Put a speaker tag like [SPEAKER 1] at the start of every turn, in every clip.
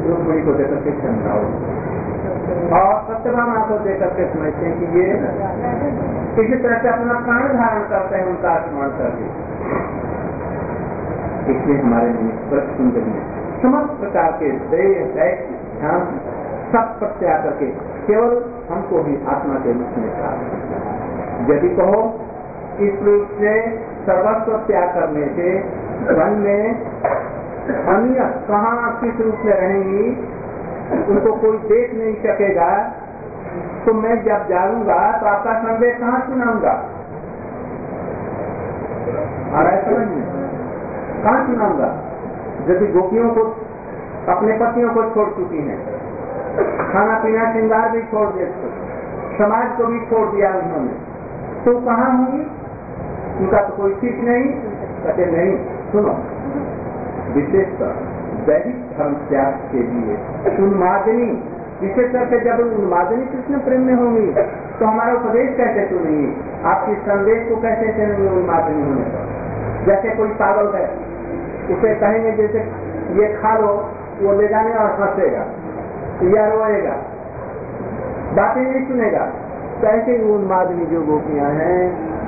[SPEAKER 1] रुक्मिणी को देकर के समझाओ, और सत्यभामा को देकर के समझते हैं कि ये किसी तरह से अपना प्राण धारण करते हैं उनका स्मरण करके। इसलिए हमारे लिए सुंदर में समस्त प्रकार के देह ध्यान सब प्रत्याग करके केवल हमको भी आत्मा के रूप में प्राप्त। यदि कहो इस रूप से सर्वस्व त्याग करने से वन में अन्य कहाँ किस रूप में रहेंगी, उनको कोई देख नहीं सकेगा, तो मैं जब जाऊंगा तो आपका संदेश कहाँ सुनाऊंगा? आ रहा है समझ में? कहाँ सुनाऊंगा? यदि गोपियों को अपने पतियों को छोड़ चुकी हैं, खाना पीना श्रृंगार भी छोड़ दिया, समाज को भी छोड़ दिया उन्होंने, तो कहाँ होंगी? उनका तो कोई ठीक नहीं। कहते नहीं, सुनो, विशेषकर दैहिक धर्म त्याग के लिए उन्मादनी, विशेष करके जब उन्मादनी कृष्ण प्रेम में होंगी तो हमारा उपदेश कैसे सुनेंगी? आपके संदेश को कैसे सुनेंगे उन्मादनी होने पर? जैसे कोई पागल है, उसे कहेंगे जैसे ये खा लो, वो ले जाने और हंसेगा या रोएगा, बातें नहीं सुनेगा। तो ऐसे उन्मादनी जो गोपियां हैं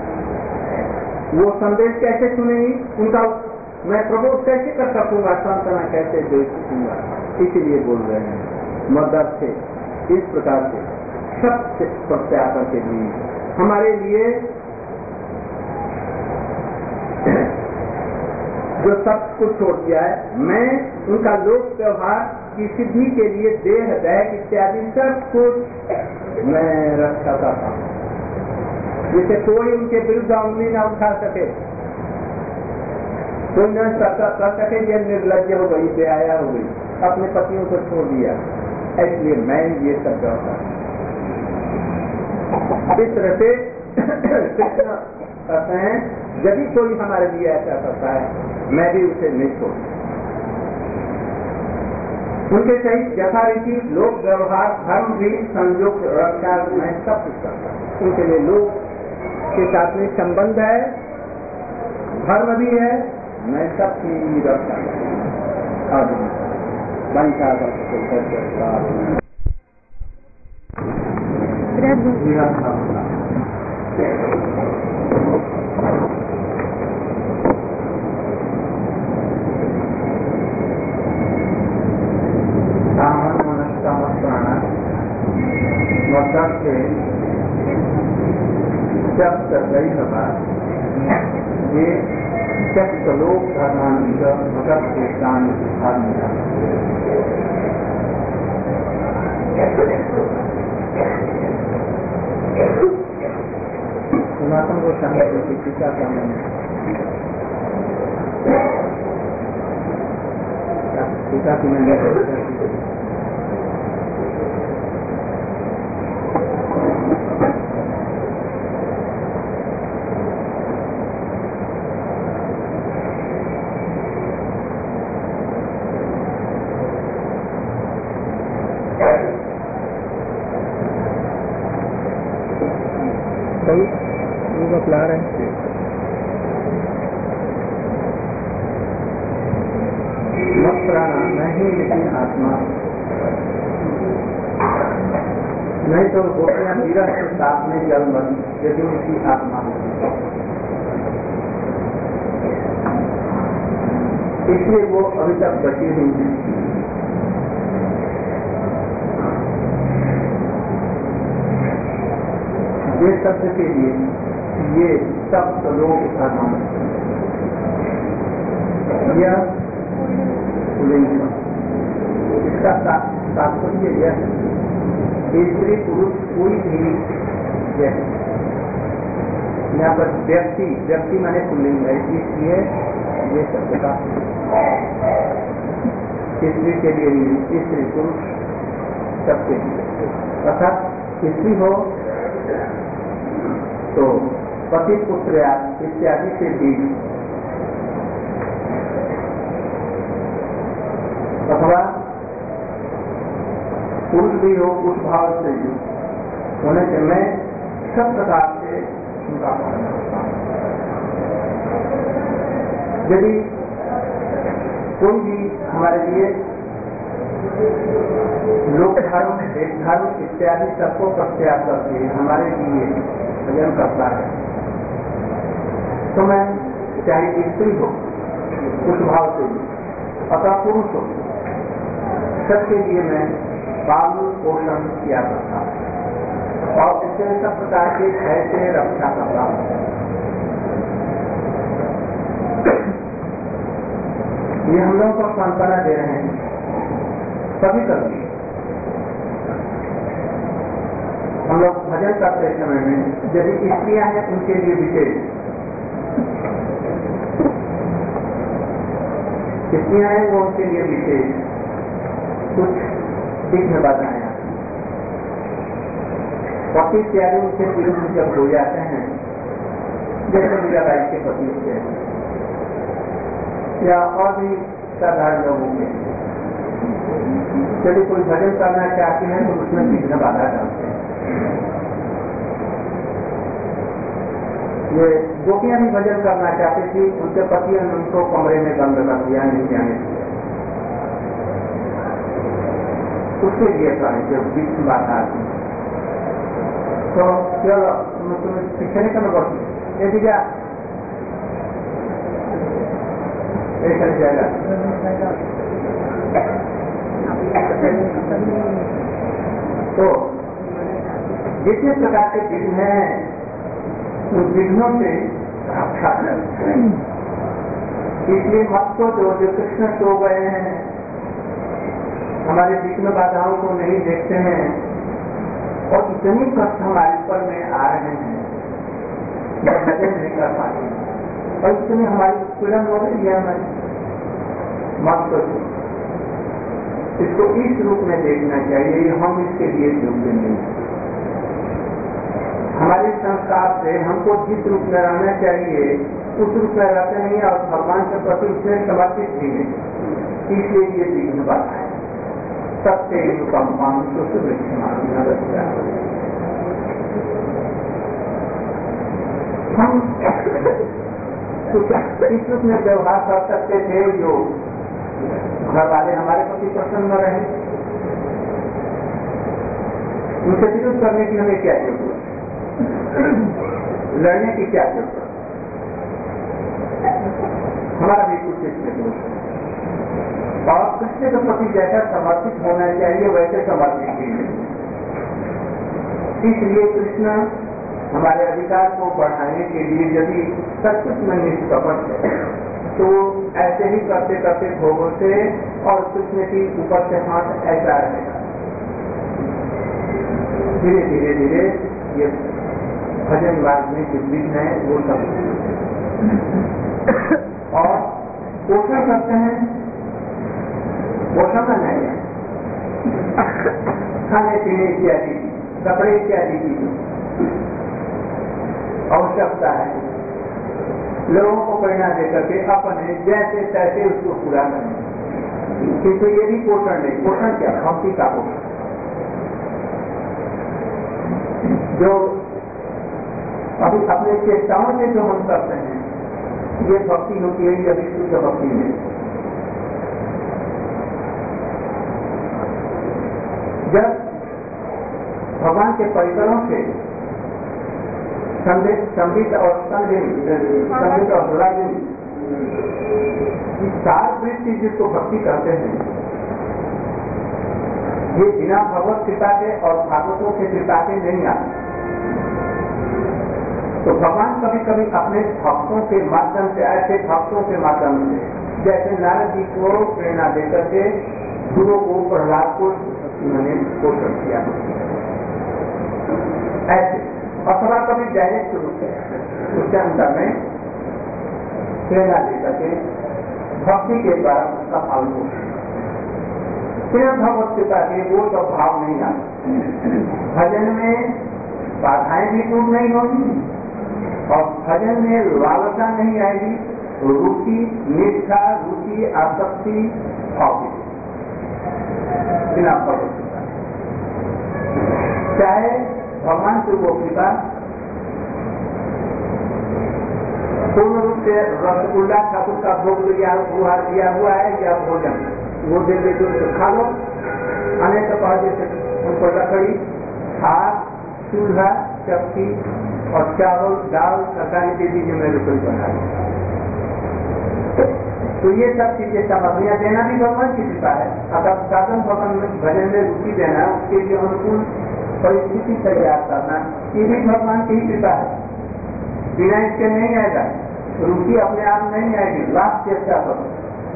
[SPEAKER 1] वो संदेश कैसे सुनेंगी? उनका मैं प्रबोध कैसे कर सकूंगा, सांत्वना कैसे दे सकूंगा? इसलिए बोल रहे हैं मदद से इस प्रकार से सब प्रत्याशा के लिए हमारे लिए जो सब कुछ छोड़ दिया है, मैं उनका लोक व्यवहार की सिद्धि के लिए देह दैह इत्यादि सब कुछ मैं रखा था, जिससे कोई उनके विरुद्ध उंगली न उठा सके, कोई न कर सके। ये निर्लज्ज हो गई, बेहाया हो गई, अपने पतियों को छोड़ दिया, इसलिए मैं ये सब करता। इस तरह से कृष्ण कहते हैं यदि कोई हमारे लिए ऐसा करता है मैं भी उसे नहीं छोड़ता। उनके सहित यथारीति लोक व्यवहार धर्म भी संयोग रक्षा मैं सब कुछ करता हूँ। उनके लिए लोग के साथ में संबंध है, धर्म भी है, मैं सब की रक्षा करता हूँ। गई सभा ये लोक धर्मांतर मदद के स्थान सनातन को संगठन की टीका करने टीका की मैंने बतला रहे हैं मत प्राणा नहीं, लेकिन आत्मा नहीं तो गोपियां विरह के साथ में जल बनी यदि उनकी आत्मा होती, इसलिए वो अभी तक बची हुई है। ये शब्द के लिए ये सब लोग धर्म इसका तात्पर्य यह है स्त्री पुरुष कोई भी यहाँ पर व्यक्ति माने पुल्लिंग है, इसलिए ये शब्द का स्त्री के लिए नहीं, स्त्री पुरुष सबके लिए, अर्थात स्त्री हो तो पति पुत्र इत्यादि से भी, अथवा पुरुष भी हो उस भाव से भी होने से मैं सब प्रकार से उनका पालन करता हूँ। यदि कोई भी हमारे लिए लोक धर्म, देश धर्म इत्यादि सबको प्रत्याग करके हमारे लिए भजन करता है। तो मैं चाहे स्त्री हो, उस भाव से अथवा पुरुष हो, सबके लिए मैं पालन पोषण किया करता हूँ और इससे सब प्रकार के भय से रक्षा करता हूँ। ये हम लोगों को सांत्वना दे रहे हैं सभी कभी। हम लोग भजन करते समय में यदि स्त्रियां हैं उनके लिए विशेष, स्त्रियां हैं वो उनके लिए विशेष कुछ विघ्न बाधाएं आती हैं। पति इत्यादि उनके विरुद्ध जब हो जाते हैं, जैसे मीराबाई के पति होते हैं या और भी साधारण लोगों के, यदि कोई भजन करना चाहते हैं तो उसमें विघ्न बाधा डालते हैं। ये गोपियां भी भजन करना चाहती थी, उनके पति ने उनको कमरे में बंद कर दिया, नहीं जाने दिया। उसके लिए करें जो विघ्न बाधा आती है तो चलो तुम्हें पीछे नहीं करना पड़ती, ये दीजिए चल जाएगा। तो जितने प्रकार के विघ्न हैं उन विघ्नों से रक्षा करें। इसलिए मत को जो कृष्ण सो गए हैं, हमारे विघ्न बाधाओं को नहीं देखते हैं और इतनी कष्ट हमारे ऊपर में आ रहे हैं, भजन नहीं कर पाते और इतनी हमारी पीड़न हो रही है। हमारी मत सोचो, इसको इस रूप में देखना चाहिए, हम इसके लिए योग्य नहीं। हमारे संस्कार से हमको जिस रूप में रहना चाहिए उस रूप में रहते नहीं और भगवान के प्रति उसमें समर्पित भी नहीं, इसलिए ये विघ्न बाधा है। सबसे कम हम इस रूप में व्यवहार कर सकते थे जो घर वाले हमारे प्रति प्रसन्न रहे। उनसे विरोध करने की हमें क्या जरूरत, लड़ने की क्या जरूरत, हमारा भी कुछ इसमें और कृष्ण के प्रति जैसा समर्पित होना चाहिए वैसे समर्पित भी नहीं। इसलिए कृष्ण हमारे अधिकार को बढ़ाने के लिए यदि सचमुच में निष्कपट है तो ऐसे ही करते करते भोगों से और कृष्ण की ऊपर से हाथ ऐसा रहेगा। धीरे धीरे धीरे ये भजन मार्ग में जो विघ्न है वो सब और पोषण करते हैं। पोषण नहीं है खाने पीने इत्यादि, कपड़े इत्यादि की आवश्यकता है। लोगों को प्रेरणा देकर के अपने जैसे तैसे उसको पूरा करें, किंतु ये भी पोषण नहीं। पोषण क्या? भक्ति का पोषण। जो अभी अपने चेष्टाओं से जो हम करते हैं ये भक्ति होती है, ये अभी शुद्ध भक्ति नहीं। जब भगवान के परिकरों से संगीत और संगीत और दुरागीन सार वृत्ति जिसको भक्ति कहते हैं, ये बिना भगवत कृपा के और भागवतों के कृपा के नहीं आते। तो भगवान कभी कभी अपने भक्तों के माध्यम से, ऐसे भक्तों के माध्यम से जैसे नारद जी को प्रेरणा देकर के गुरु को, प्रहलाद को उन्होंने पोषण किया, ऐसे अथवा कभी डायरेक्ट रूप से उसके अंदर में प्रेरणा देकर के भक्ति के द्वारा उसका पालन पोषण। सिर्फ भगवत कृपा के वो सब भाव नहीं आते। भजन में बाधाएं भी दूर नहीं होगी और भजन में लालसा नहीं आएगी, रुचि, निष्ठा, रुचि, आसक्ति भाव बिना भगवत कृपा। चाहे भगवान की वो कृपा पूर्ण रूप से रसगुल्ला ठाकुर का भोग दिया हुआ है या भोजन वो दे दे तो खा लो, अनेक पहले से उनको लकड़ी, हाथ, चूल्हा, चक्की और चावल, दाल, तरकारी दे दीजिए, मैं रसोई बना दूंगा। तो ये सब चीजें सामग्रियां देना भी भगवान की कृपा है। अगर साधन भजन में रुचि देना, उसके लिए अनुकूल परिस्थिति तैयार करना, ये भी भगवान की ही कृपा है। बिना इसके नहीं आएगा, रुचि अपने आप नहीं आएगी। लाभ चेष्टा करो,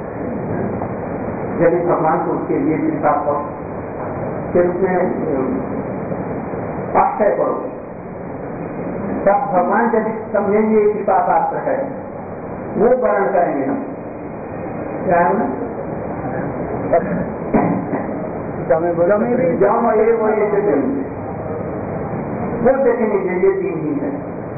[SPEAKER 1] यदि भगवान को उसके लिए कृपा करो, फिर उसमें आश्रय करो, तब भगवान जब समझेंगे कृपा पात्र है, वो वर्ण करेंगे हम। क्या है ना? वो देखेंगे ये तीन ही है।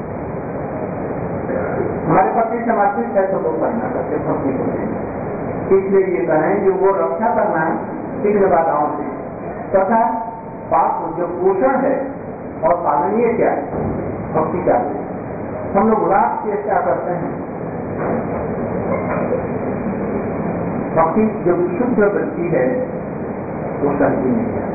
[SPEAKER 1] हमारे पति समर्पित है तो वो करना करते भक्ति को। इसलिए ये कहें जो वो रक्षा करना है विघ्न बाधाओं से, तथा पाप जो पोषण है और पालनीय क्या है, भक्ति क्या है। हम लोग लाभ चेष्टा करते हैं, भक्ति जो शुद्ध वृत्ति है वो शक्ति नहीं है,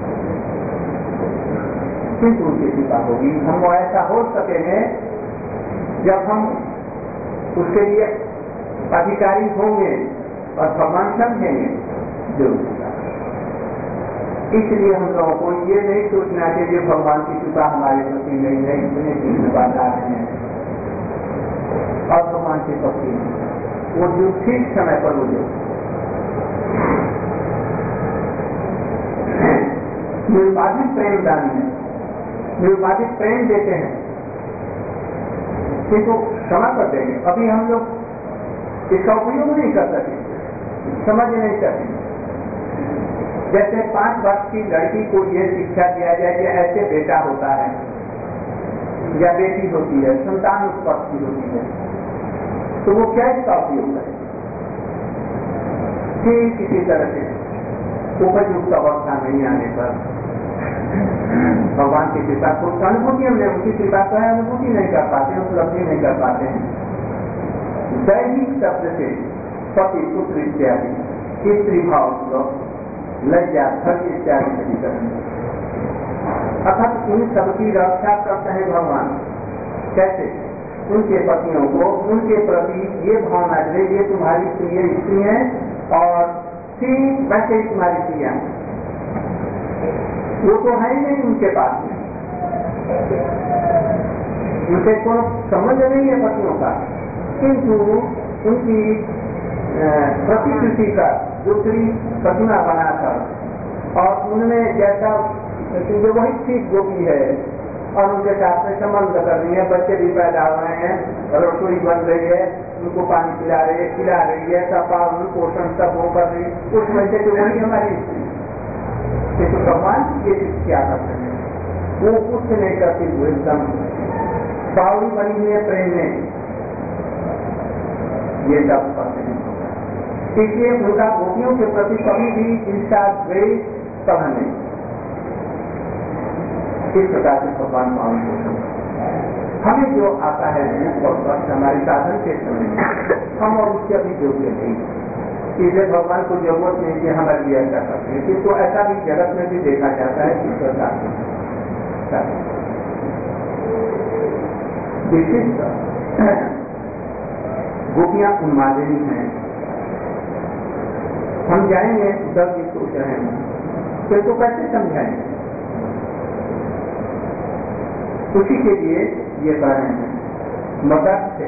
[SPEAKER 1] किंतु उनकी कृपा होगी। हम ऐसा हो सकेंगे जब हम उसके लिए अधिकारी होंगे और भगवान समझेंगे जो। इसलिए हम लोगों को ये नहीं सोचना चाहिए भगवान की कृपा हमारे प्रति नहीं है, इतने तीन बात आ रहे हैं और भगवान की भक्ति वो जो ठीक समय पर वो जो निर्बाधित प्रेम दान है, निर्बाधित प्रेम देते हैं, किंतु क्षमा कर देंगे। अभी हम लोग इसका उपयोग नहीं कर सके, समझ नहीं सके। जैसे 5 वर्ष की लड़की को यह शिक्षा दिया जाए कि ऐसे बेटा होता है या बेटी होती है, संतान उत्पत्ति होती है, तो वो क्या इसका उपयोग करे? ठीक किसी तरह से उपयुक्त अवस्था नहीं आने पर भगवान की कृपा को अनुभूति हमने उनकी कृपा को अनुभूति नहीं कर पाते, उपलब्धि नहीं कर पाते हैं। दैहिक शब्द से पति पुत्र इत्यादि स्त्री भाव लज्जा धर्म इत्यादि सभी करेंगे, अर्थात इन सबकी रक्षा करते हैं भगवान। कैसे? उनके पतियों को उनके प्रति ये भावना दे, ये तुम्हारी प्रिय स्त्री है और ठीक वैसे ही तुम्हारी प्रिया, वो तो है ही नहीं उनके पास में, उनसे कोई संबंध नहीं है पतियों का, किंतु उनकी प्रतिकृति का दूसरी प्रतिमा बनाकर और उनमें जैसा जो वही ठीक गोपी है और उनके साथ में संबंध कर रही है, बच्चे भी पैदा हो रहे हैं, रसोई बन रही है, उनको पानी पिला रही है, सब पालन पोषण सब वो कर रही, उस वजह से वही हमारी स्त्री। तो भगवान ये क्या करते हैं, वो कुछ नहीं करती, वो एकदम बावड़ी बनी हुई है प्रेम में, ये सब करते हैं। इसलिए उनका गोपियों के प्रति कभी भी ईर्ष्या द्वेष कभी नहीं। इस प्रकार से भगवान पालन पोषण हमें जो आता है वो कष्ट हमारे साधन के समय हम और उसके अभी योग्य नहीं, इसलिए भगवान को जरूरत नहीं कि हमारे लिए ऐसा करते हैं। किंतु ऐसा भी जगत में भी देखा जाता है कि प्रकार विशिष्ट गोपियां उन्मादिनी हैं। हम जाएंगे उधर भी सोच रहे हैं, फिर तो कैसे समझाएंगे? उसी के लिए ये कह रहे हैं मदद से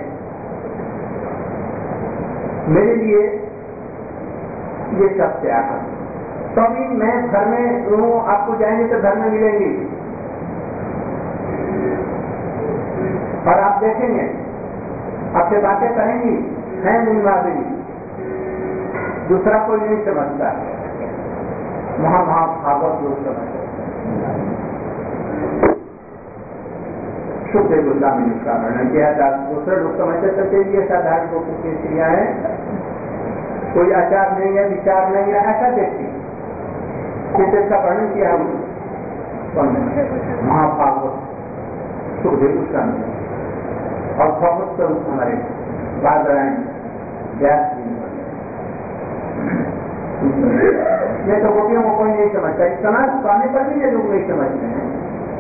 [SPEAKER 1] मेरे लिए ये सब त्याग है। तो अभी मैं घर में हूँ, आपको जाएंगे तो घर में मिलेंगी और आप देखेंगे आपसे बातें करेंगी, है उन्मादिनी, दूसरा कोई नहीं समझता, महाभागवत लोग समझते। सुखदेव गोस्वामी ने उसका वर्णन किया था। दूसरे लोग समझते सकते ये साधारण लोगों की क्रिया है, कोई आचार नहीं है, विचार नहीं है, ऐसा देखती इसका वर्णन किया महाभागवत सुखदेव गोस्वामी और भागवत स्वरूप हमारे बादरायण व्यास जी। नहीं तो गोपियों को कोई नहीं समझता। इस समय पाने पर भी ये लोग नहीं समझते हैं।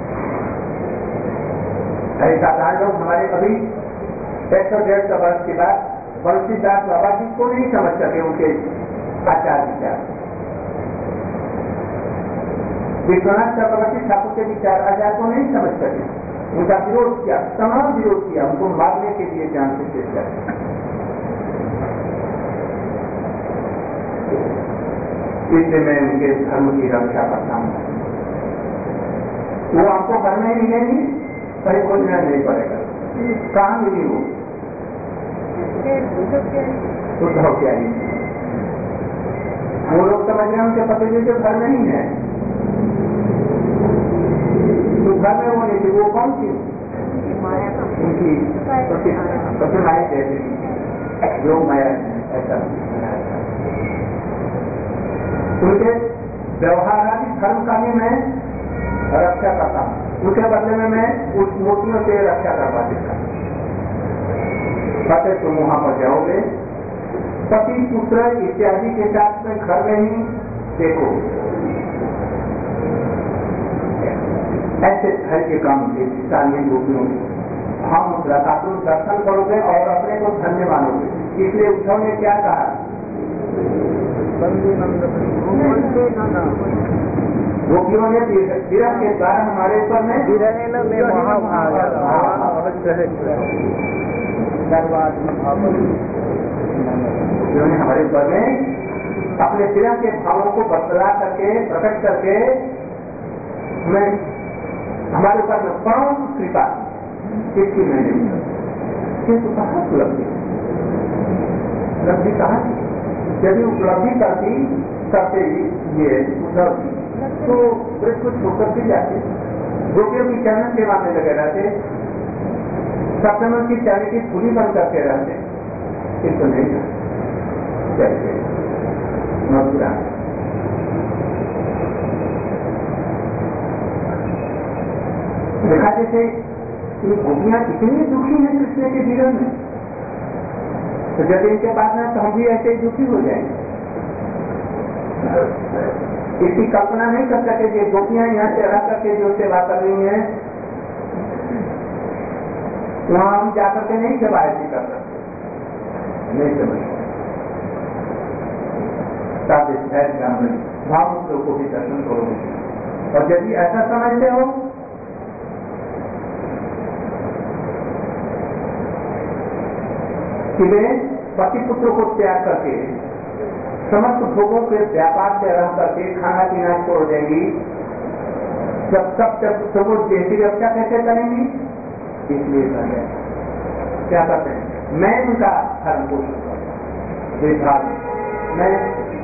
[SPEAKER 1] अरे साधारण लोग हमारे अभी 100-150 वर्ष के बाद बंशीदास बाबा जी को नहीं समझ सके, उनके आचार विचार। विश्वनाथ चक्रवर्ती ठाकुर के विचार आचार को नहीं समझ सके, उनका विरोध किया, तमाम विरोध किया, उनको मारने के लिए जान से चेष्टा की। इसलिए मैं उनके धर्म की रक्षा करता हूं। वो आपको करने ही मिलेगी, कहीं खोजना नहीं पड़ेगा। कहाँ मिली वो? उद्धव क्या ही वो लोग समझ रहे हैं उनके पति जी के घर में नहीं है, तो घर में वो नहीं थी। वो कौन थी? उनकी प्रतिमाएं कहते हैं, योग माया ऐसा। उनके व्यवहारादि धर्म का भी मैं रक्षा करता हूँ, उनके बदले में मैं उस मूर्तियों से रक्षा करवा देता हूँ। तुम वहां पर जाओगे, पति पुत्र इत्यादि के साथ में घर में ही देखो, ऐसे घर के काम के स्थानीय गोपियों हम रथातुर दर्शन करोगे और अपने को धन्य मानोगे। इसलिए उद्धव ने क्या कहा? गोपियों ने विरह के द्वारा हमारे ऊपर में हमारे ऊपर में अपने विरह के भावों को बतला करके प्रकट करके हमें हमारे ऊपर में परम कृपा इसकी मैंने तो कहा उपलब्धि उपलब्धि कहा। यदि उपलब्धि करते ये उद्धव तो कुछ छोड़कर भी जाते, गोपियों की चरण सेवा में लगे रहते, सप्तम की चरण की पूरी बंद करके रहते। इसको नहीं जैसे मथुरा देखा, जैसे ये गोपियां इतनी दुखी हैं कृष्ण के जीवन में, तो जब इनके पास में तो हम भी ऐसे ही दुखी हो जाएंगे। इसकी कल्पना नहीं कर सके कि गोपियां यहाँ से रह करके जो सेवा कर रही हैं, वहां हम जाकर के नहीं सेवा ऐसी कर सकते, नहीं समझ भावुक लोगों को भी दर्शन करोगे। और यदि ऐसा समझते हो कि वे पति पुत्र को त्याग करके समस्त भोगों के व्यापार से रह करके खाना पीना छोड़ देंगी, जब तब वो देशी रक्षा कैसे करेंगी? इसलिए क्या करते हैं? मैं उनका धर्म पोषण करता हूं, मैं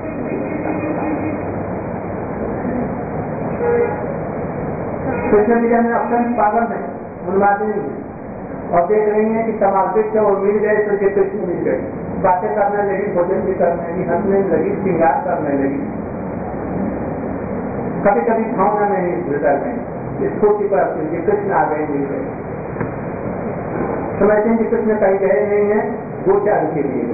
[SPEAKER 1] सोशल मीडिया में अत्यंत पागल है, उन्मादी है, और देख रही है कि समाजिक से वो मिल गए तो ये कृष्ण मिल गए, बातें करने लगी, भोजन भी करने लगी, हंसने लगी, श्रृंगार करने लगी, कभी कभी भावना में ही भूलकर गई, स्कूटी पर कृष्ण आ गए, मिल गए, समझते हैं कि कृष्ण कहीं गए नहीं है, दो चार के लिए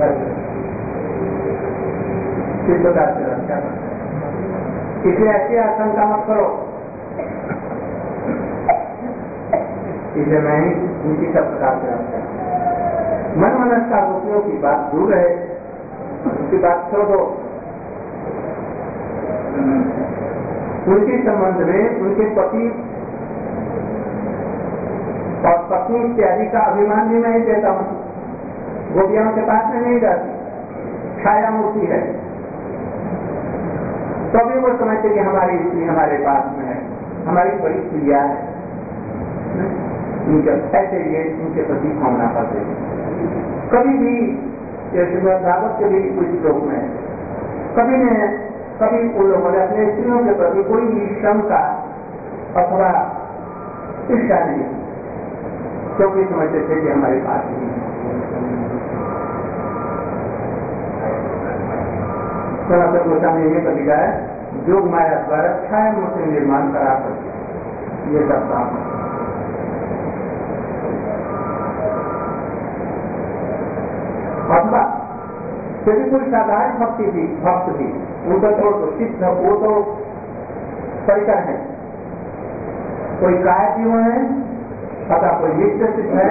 [SPEAKER 1] किस प्रकार से रक्षा करते हैं। इसलिए ऐसी आशंका मत करो, इसलिए मैं ही उनकी सब प्रकार से रक्षा मन मनस्का गोपियों की बात दूर रहे, उनकी बात छोड़ो। उनके संबंध में उनके पति और पत्नी इत्यादि का अभिमान भी मैं ही देता हूँ। गोपियों के पास में नहीं जाती, छाया मूर्ति है, तो भी वो समझते कि हमारी स्त्री हमारे पास में है, हमारी बड़ी प्रिया है, उनके ऐसे ये उनके प्रति भावना करते हैं। कभी भी जैसे भागवत के भी कुछ लोग में कभी उन लोगों ने अपने स्त्रियों के प्रति कोई भी शंका अथवा इच्छा नहीं, क्योंकि समझते थे कि हमारे पास नहीं है। गोस्वामी ये कविता है, योग माया द्वारा छाया मूर्ति निर्माण करा करके ये सब काम है। अथवा यदि कोई साधारण भक्त भी उनका छोड़ दो, सिद्ध वो तो परिकर है, कोई काय जीव है अथवा कोई नित्य सिद्ध है,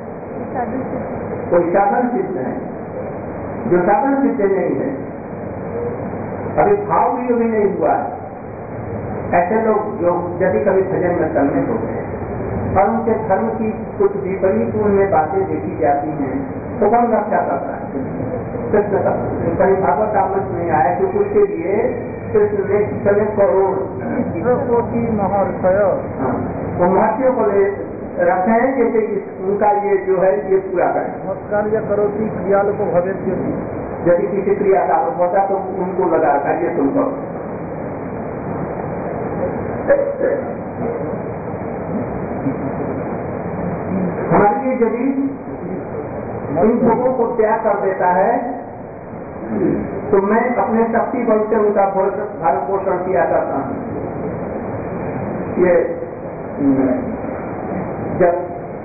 [SPEAKER 1] कोई साधन सिद्ध है। जो साधन सिद्ध नहीं है, अभी भाव भी नहीं हुआ है, ऐसे लोग जो यदि कभी भजन में सम्मिलित हो गए और उनके धर्म की कुछ विपरीत उनमें बातें देखी जाती हैं, तो कौन रक्षा करता है? कृष्ण का कहीं भागवत आमंच नहीं आया कि उसके लिए कृष्ण ने कितने करोड़
[SPEAKER 2] महाशय
[SPEAKER 1] वो महर्षियों को ले रखे हैं जैसे उनका ये जो है ये पूरा करें।
[SPEAKER 2] कार्य करो कि क्रियाल को भविष्य
[SPEAKER 1] यदि किसी क्रिया का आरोप होता तो उनको लगा रखा ये तुम करो। हमारे लिए यदि इन लोगों को त्याग कर देता है तो मैं अपने शक्ति बल से उनका भरण पोषण किया करता हूँ। ये जब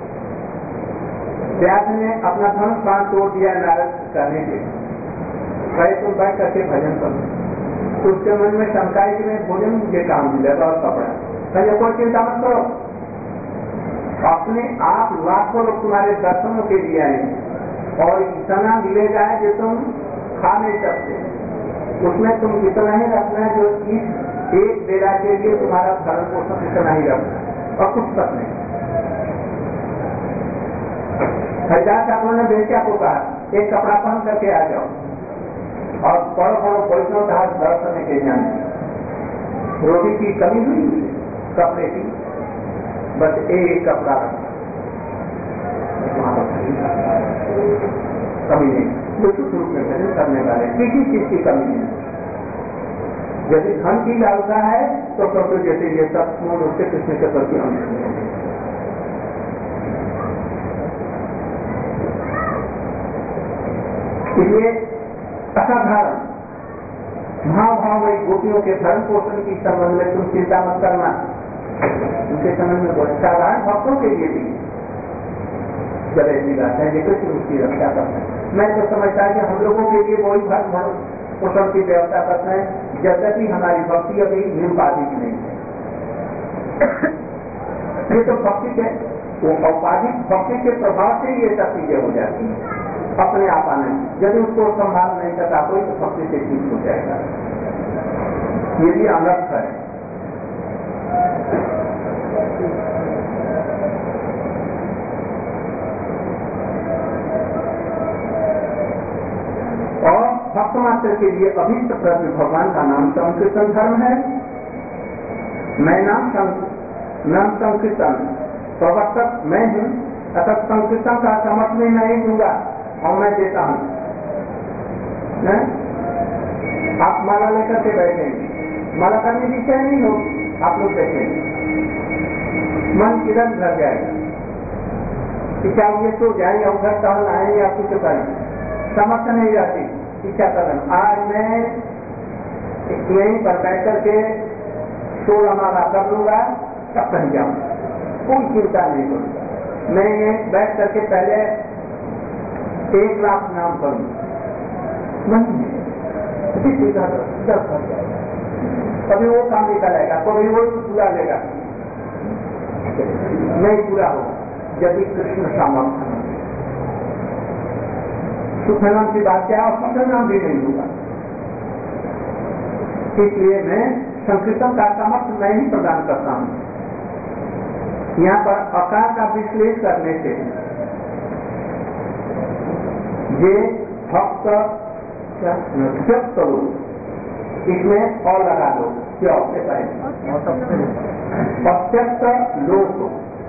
[SPEAKER 1] व्यास ने अपना धन प्राण तोड़ दिया नारद करने के, कहे तुम बैठ करके भजन करो, तो उसके मन में शंका है कि मैं भोजन मुझे काम मिलेगा और कपड़ा, कहीं कोई चिंता मत करो, अपने आप लाखों लोग तुम्हारे दर्शनों के लिए आए और इतना मिलेगा जो तुम खा नहीं सकते, उसमें तुम इतना ही रखना है जो इस एक बेला के लिए तुम्हारा भरण पोषण इतना ही रखना और कुछ तक नहीं। हरिदास ठाकुर ने बेटिया को कहा एक कपड़ा पहन करके आ जाओ और पढ़ो पढ़ो वैष्णव कहा दर्शन के जाने, रोटी की कमी हुई कपड़े की, बस एक कपड़ा कमी नहीं, निश्चित रूप में भजन करने वाले किसी चीज की कमी नहीं। यदि धन की लालसा है तो फिर जैसे ये सब मूल रूप से कृष्ण के प्रति हम इसलिए असाधारण महाभाव गोपियों के धर्म पोषण की संबंध में तुम चिंता मत करना, उनके संबंध में बहुत साधारण भक्तों के लिए भी जब ऐसी बात है जो कृष्ण उसकी रक्षा करते हैं। मैं तो समझता है कि हम लोगों के लिए वही धर्म पोषण की व्यवस्था करते हैं जब तक कि हमारी भक्ति अभी निरुपाधिक नहीं है। ये तो भक्ति के वो औपाधिक भक्ति के प्रभाव से ही ये सब चीजें हो जाती हैं, अपने आप आने। यदि उसको संभाल नहीं करता कोई तो भक्ति से ठीक हो जाएगा, ये भी अनर्थ है। और भक्त मात्र के लिए अभिष्ट प्रति भगवान का नाम संकीर्तन धर्म है। मैं नाम संकीर्तन प्रवर्तक मैं हूँ, अतः संकीर्तन का समर्थन नहीं दूंगा और मैं देता हूँ। आप माला लेकर के बैठेंगे, माला करने की इच्छा नहीं होगी, आप लोग देखेंगे मन किधर भर जाएगा, इच्छा होगी तो जाएंगे और घर टहल आएंगे, आप कुछ करेंगे, समर्थ नहीं जाती इच्छा करें। आज मैं यहीं पर बैठ करके 16 माला कर लूंगा तब कहीं जाऊंगा, कोई चिंता नहीं करूंगा। मैं बैठ करके पहले 1 लाख नाम करूंगा, कभी वो काम निकालेगा, कभी वो पूरा लेगा, नहीं पूरा होगा यदि कृष्ण सामर्थ्य। सुख नाम की बात क्या और सुख नाम भी नहीं होगा। इसलिए मैं संकीर्तन का सामर्थ्य मैं ही प्रदान करता हूँ। यहाँ पर आकार का विश्लेष करने से ये भक्त जब करो इसमें और लगा दो क्या से पहले प्रत्यक्ष लोक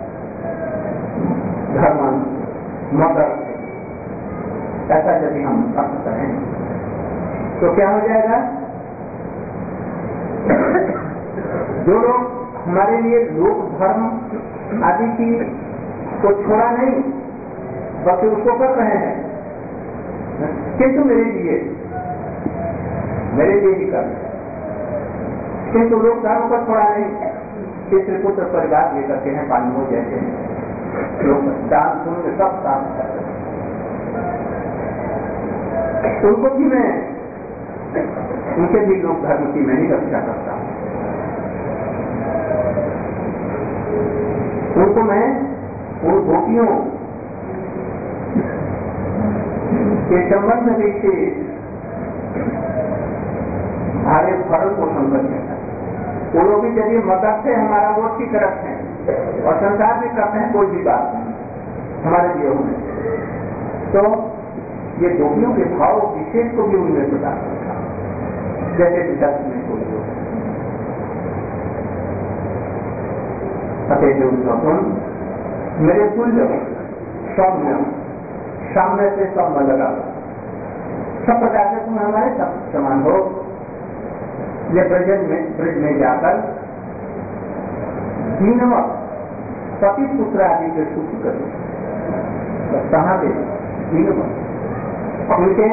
[SPEAKER 1] धर्म मदर, ऐसा यदि हम अर्थ करें तो क्या हो जाएगा? जो लोग हमारे लिए लोक धर्म आदि की को छोड़ा नहीं बल्कि उसको कर रहे हैं, किंतु मेरे लिए ही कर, किंतु लोग धर्म को छोड़ा नहीं, किसी पुत्र परिवार लेकर के हैं, पानी हो जैसे लोग दान सुन सब काम कर रहे हैं। उनको भी मैं, उनके भी लोक धर्म की मैं ही रक्षा करता हूं। उनको मैं उन गोपियों के संबंध में देखिए हमारे भरण पोषण करते हैं। वो लोग भी यदि मदद से हमारा वो ठीक रखते हैं और संसार भी करते हैं, कोई भी बात नहीं हमारे लिए होने, तो ये गोपियों के भाव विशेष को भी उनमें प्रदान करता है, जैसे पिता में कोई हो सके जो मेरे तुल्य सौम्य सामने से सब में लगा, सब प्रकार से तुम हमारे समान हो। ये ब्रज में जाकर दीनवत पति पुत्र आदि के सुख करो, कहाँ दे दीनवत उनके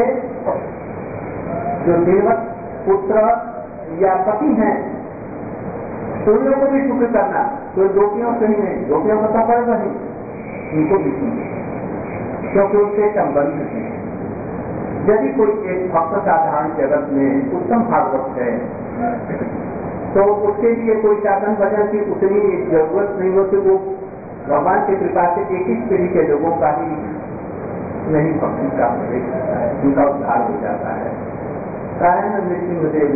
[SPEAKER 1] जो दीनवत पुत्र या पति हैं उन लोगों को भी सुख करना, तो गोपियों से ही नहीं, गोपियों का पकड़ नहीं, उनको भी सुन, क्योंकि उससे संबंध है। यदि कोई एक भक्त साधारण जगत में उत्तम भागवत है तो उसके लिए कोई साधन भजन की उतनी जरूरत नहीं होती, वो भगवान की कृपा से एक ही पीढ़ी के लोगों का ही नहीं भक्ति प्राप्त हो जाता है, उनका उद्धार हो जाता है। कारण नृसिंहदेव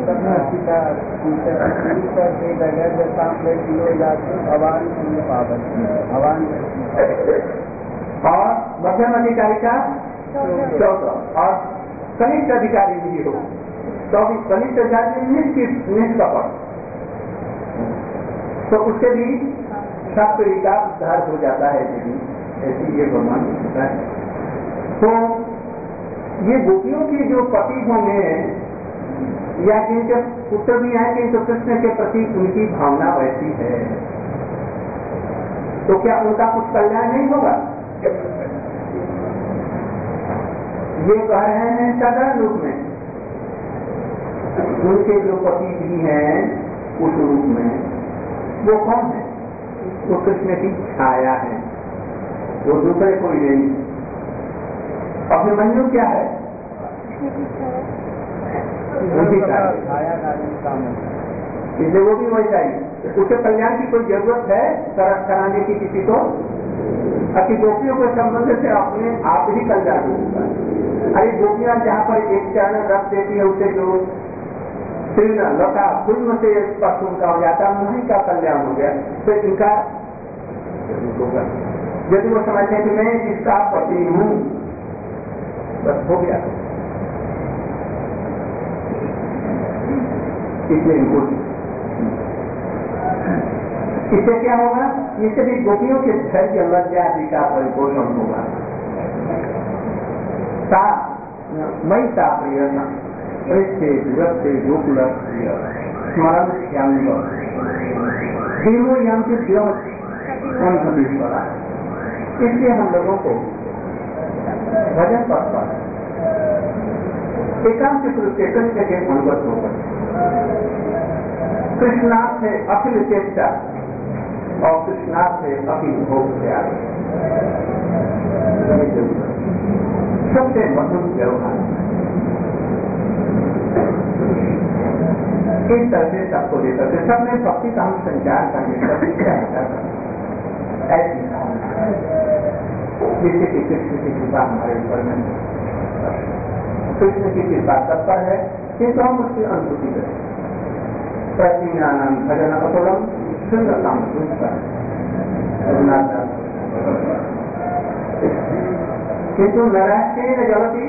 [SPEAKER 1] और मध्यम अधिकारी का 14 और कनिष्ठ अधिकारी भी हो, तो कनिष्ठ अधिकारी निष्कपट, तो उससे भी सब पीढ़ी का उद्धार हो जाता है। यदि ऐसी ये भगवान होता है, तो ये गोपियों के जो पति होंगे या जिनके पुत्र भी हैं, किंतु कृष्ण के प्रति उनकी भावना वैसी है, तो क्या उनका कुछ कल्याण नहीं होगा? ये कह रहे हैं साधारण रूप में, उनके जो पति भी हैं उस रूप में, वो कौन है? वो कृष्ण की छाया है, वो दूसरे कोई नहीं। अभिमन्यु क्या है? उनकी छाया, इसलिए वो भी वैसा ही, उसे कल्याण की कोई जरूरत है कराने की किसी को? अति गोपियों के संबंध से अपने आप ही कल्याण होगा। अरे गोपियां जहाँ पर एक चरण रख देती है, उसे जो तीर्ण लता फिल्म से स्पर्श उनका हो जाता है, उन्हीं का कल्याण हो गया। तो इनका होगा यदि वो समझते हैं कि मैं इसका पति हूँ, बस हो गया। इसलिए इनको इससे क्या होगा? इससे भी गोपियों के धैर्य लज्जा आदि का परिपोषण होगा। मई सा प्रिय प्रेष्ठे विवत्ते गोकुल स्मरण देवो यम के स्वरा। इसलिए हम लोगों को भजन पथ पर एकांत रूप से कृष्ण के अनुगत होकर कृष्णार्थ है अखिल चेष्टा और कृष्णार्थ है अखिल भोग त्याग, सबसे मधुर व्यवहार। इस तरह से सबको लेकर के सब में भक्ति का हम संचार करने का ऐसी जिससे कि कृष्ण की कृपा हमारे ऊपर में, कृष्ण की कृपा सब पर है, किंतु हम उसकी अनुभूति करें। प्रतिज्ञान भजन अकुलम सुंदरतम किंतु नराश्चर्य जगती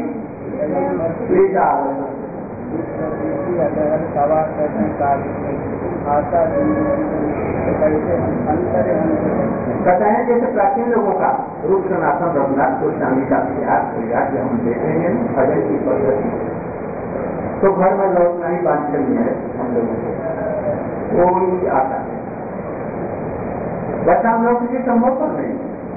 [SPEAKER 1] कहते हैं जैसे प्राचीन लोगों का रूप सनातन रघुनाथ गोस्वामी का प्रयास प्रयास हम देखेंगे भजन की पद्धति, तो घर में लौटना ही वांछनीय है हम लोगों को, कोई आता है बच्चा हम लोग किसी संभव पर नहीं।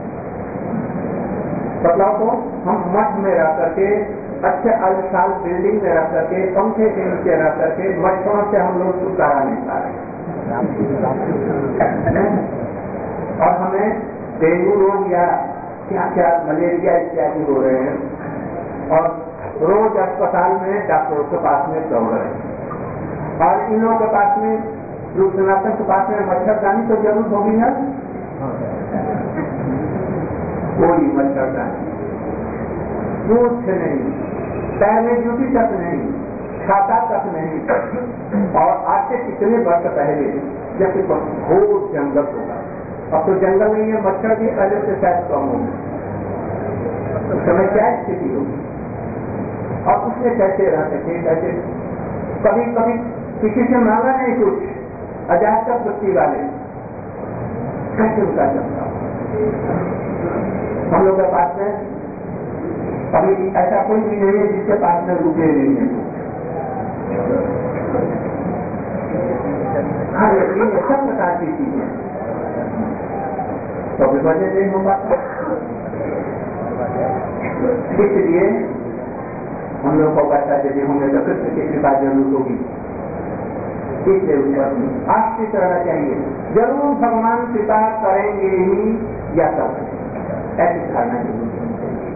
[SPEAKER 1] बदलाव को हम मठ में रह करके, अच्छे आलिशान बिल्डिंग में रह करके, पंखे के नीचे रह करके मच्छरों से हम लोग छुटकारा नहीं पा रहे, और हमें डेंगू रोग या क्या क्या मलेरिया इत्यादि हो रहे हैं, और रोज अस्पताल में डॉक्टरों के पास में दौड़ रहे हैं और इन लोगों के पास में रूप सनातन के पास में मच्छरदानी तो जरूर होगी ना, कोई मच्छरदानी कुछ नहीं, पहले ड्यूटी तक नहीं, खाता तक नहीं। और आज से कितने वर्ष पहले जब घोर जंगल होगा, अब तो जंगल नहीं है, मच्छर भी पहले से शायद कम होंगे, उस समय क्या स्थिति होगी और उसमें कैसे रह सके, कैसे कभी कभी किसी से मांगा नहीं कुछ, अजात तक वृत्ति वाले कैसे उनका चलता। हम लोग के पास में अभी ऐसा कोई भी नहीं है जिसके पास में रुपये नहीं है। हाँ, ये सब प्रकार की चीजें तो विभाजन नहीं हो पाता। इसलिए हम लोग को कहता है यदि हमें तो कृष्ण की कृपा जरूर होगी, इसलिए ऊपर आश्रित रहना चाहिए, जरूर भगवान कृपा करेंगे ही या तब ऐसी धारणा जरूर।